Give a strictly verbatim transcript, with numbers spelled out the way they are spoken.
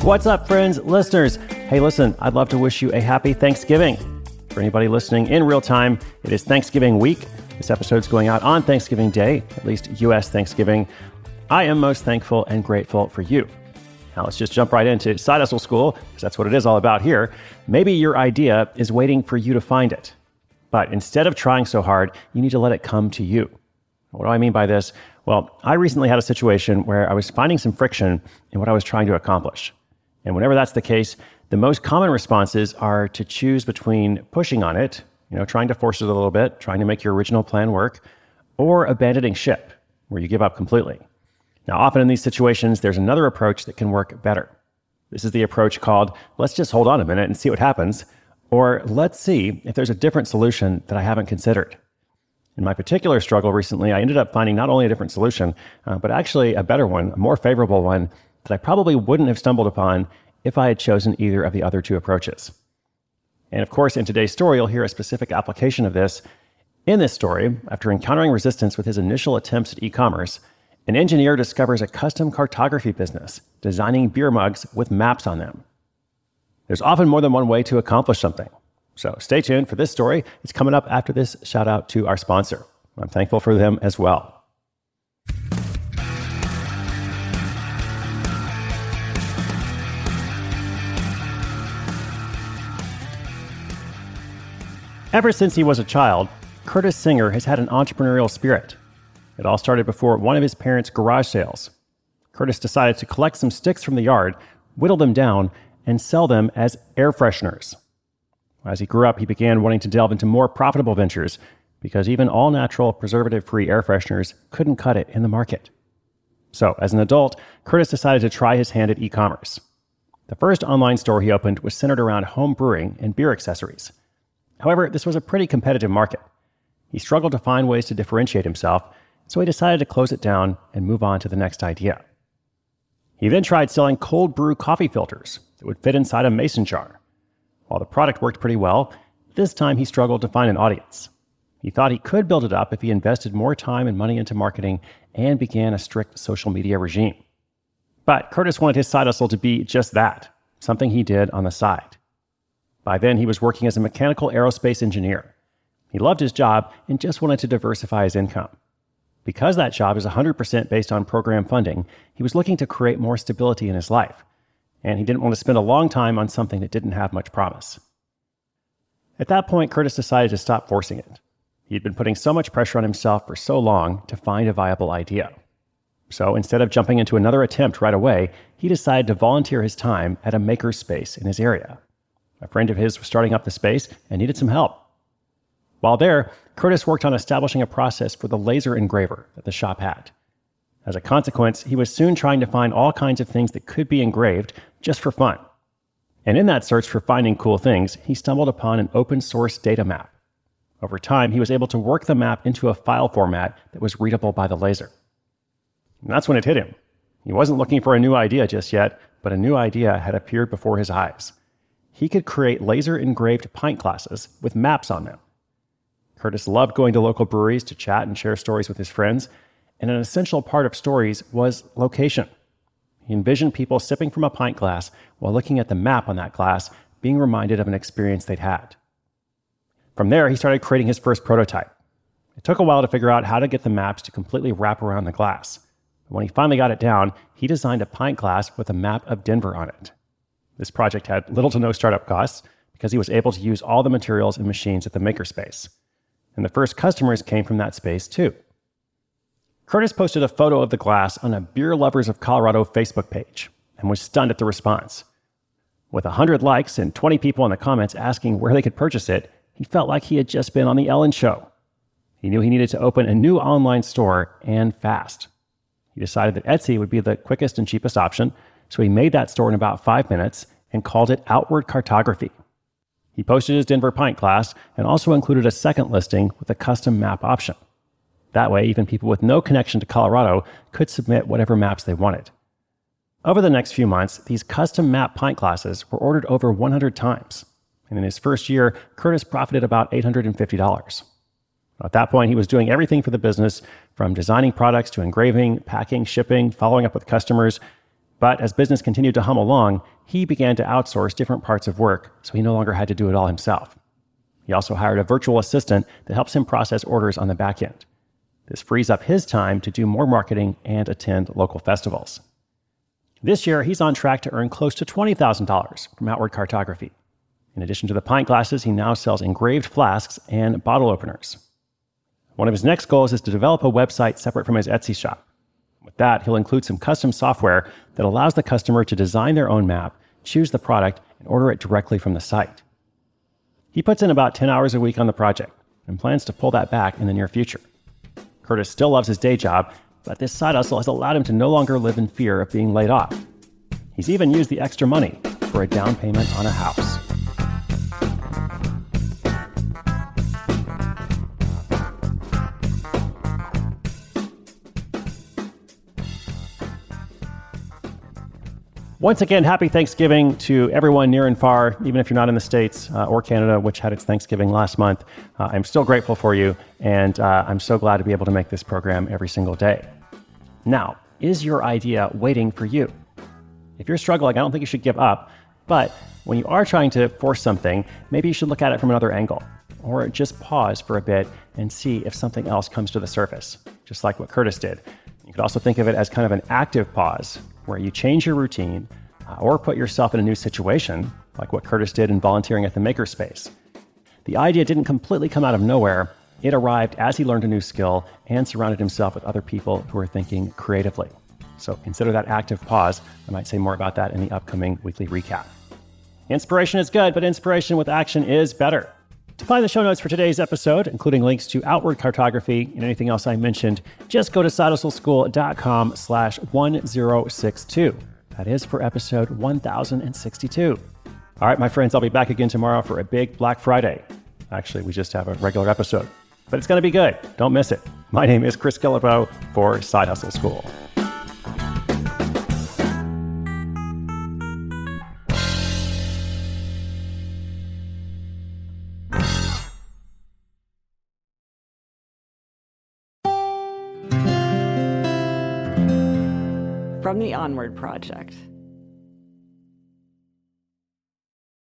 What's up, friends, listeners? Hey, listen, I'd love to wish you a happy Thanksgiving. For anybody listening in real time, it is Thanksgiving week. This episode's going out on Thanksgiving Day, at least U S Thanksgiving. I am most thankful and grateful for you. Now let's just jump right into Side Hustle School, because that's what it is all about here. Maybe your idea is waiting for you to find it. But instead of trying so hard, you need to let it come to you. What do I mean by this? Well, I recently had a situation where I was finding some friction in what I was trying to accomplish. And whenever that's the case, the most common responses are to choose between pushing on it, you know, trying to force it a little bit, trying to make your original plan work, or abandoning ship, where you give up completely. Now, often in these situations, there's another approach that can work better. This is the approach called, let's just hold on a minute and see what happens, or let's see if there's a different solution that I haven't considered. In my particular struggle recently, I ended up finding not only a different solution, uh, but actually a better one, a more favorable one that I probably wouldn't have stumbled upon if I had chosen either of the other two approaches. And of course, in today's story, you'll hear a specific application of this. In this story, after encountering resistance with his initial attempts at e-commerce, an engineer discovers a custom cartography business, designing beer mugs with maps on them. There's often more than one way to accomplish something. So stay tuned for this story. It's coming up after this shout out to our sponsor. I'm thankful for them as well. Ever since he was a child, Curtis Singer has had an entrepreneurial spirit. It all started before one of his parents' garage sales. Curtis decided to collect some sticks from the yard, whittle them down, and sell them as air fresheners. As he grew up, he began wanting to delve into more profitable ventures because even all-natural, preservative-free air fresheners couldn't cut it in the market. So, as an adult, Curtis decided to try his hand at e-commerce. The first online store he opened was centered around home brewing and beer accessories. However, this was a pretty competitive market. He struggled to find ways to differentiate himself, so he decided to close it down and move on to the next idea. He then tried selling cold brew coffee filters that would fit inside a mason jar. While the product worked pretty well, this time he struggled to find an audience. He thought he could build it up if he invested more time and money into marketing and began a strict social media regime. But Curtis wanted his side hustle to be just that, something he did on the side. By then, he was working as a mechanical aerospace engineer. He loved his job and just wanted to diversify his income. Because that job is one hundred percent based on program funding, he was looking to create more stability in his life, and he didn't want to spend a long time on something that didn't have much promise. At that point, Curtis decided to stop forcing it. He'd been putting so much pressure on himself for so long to find a viable idea. So instead of jumping into another attempt right away, he decided to volunteer his time at a makerspace in his area. A friend of his was starting up the space and needed some help. While there, Curtis worked on establishing a process for the laser engraver that the shop had. As a consequence, he was soon trying to find all kinds of things that could be engraved just for fun. And in that search for finding cool things, he stumbled upon an open source data map. Over time, he was able to work the map into a file format that was readable by the laser. And that's when it hit him. He wasn't looking for a new idea just yet, but a new idea had appeared before his eyes. He could create laser-engraved pint glasses with maps on them. Curtis loved going to local breweries to chat and share stories with his friends, and an essential part of stories was location. He envisioned people sipping from a pint glass while looking at the map on that glass, being reminded of an experience they'd had. From there, he started creating his first prototype. It took a while to figure out how to get the maps to completely wrap around the glass. But when he finally got it down, he designed a pint glass with a map of Denver on it. This project had little to no startup costs because he was able to use all the materials and machines at the makerspace. And the first customers came from that space too. Curtis posted a photo of the glass on a Beer Lovers of Colorado Facebook page and was stunned at the response. With one hundred likes and twenty people in the comments asking where they could purchase it, he felt like he had just been on the Ellen Show. He knew he needed to open a new online store and fast. He decided that Etsy would be the quickest and cheapest option, so he made that store in about five minutes and called it Outward Cartography. He posted his Denver pint glass and also included a second listing with a custom map option. That way, even people with no connection to Colorado could submit whatever maps they wanted. Over the next few months, these custom map pint glasses were ordered over one hundred times. And in his first year, Curtis profited about eight hundred fifty dollars. At that point, he was doing everything for the business, from designing products to engraving, packing, shipping, following up with customers. But as business continued to hum along, he began to outsource different parts of work, so he no longer had to do it all himself. He also hired a virtual assistant that helps him process orders on the back end. This frees up his time to do more marketing and attend local festivals. This year, he's on track to earn close to twenty thousand dollars from Outward Cartography. In addition to the pint glasses, he now sells engraved flasks and bottle openers. One of his next goals is to develop a website separate from his Etsy shop. With that, he'll include some custom software that allows the customer to design their own map, choose the product, and order it directly from the site. He puts in about ten hours a week on the project and plans to pull that back in the near future. Curtis still loves his day job, but this side hustle has allowed him to no longer live in fear of being laid off. He's even used the extra money for a down payment on a house. Once again, happy Thanksgiving to everyone near and far, even if you're not in the States uh, or Canada, which had its Thanksgiving last month. Uh, I'm still grateful for you, and uh, I'm so glad to be able to make this program every single day. Now, is your idea waiting for you? If you're struggling, I don't think you should give up, but when you are trying to force something, maybe you should look at it from another angle, or just pause for a bit and see if something else comes to the surface, just like what Curtis did. You could also think of it as kind of an active pause, where you change your routine uh, or put yourself in a new situation, like what Curtis did in volunteering at the Makerspace. The idea didn't completely come out of nowhere. It arrived as he learned a new skill and surrounded himself with other people who are thinking creatively. So consider that active pause. I might say more about that in the upcoming weekly recap. Inspiration is good, but inspiration with action is better. To find the show notes for today's episode, including links to Outward Cartography and anything else I mentioned, just go to sidehustleschool.com slash 1062. That is for episode one thousand sixty-two. All right, my friends, I'll be back again tomorrow for a big Black Friday. Actually, we just have a regular episode, but it's going to be good. Don't miss it. My name is Chris Guillebeau for Side Hustle School. From the Onward Project.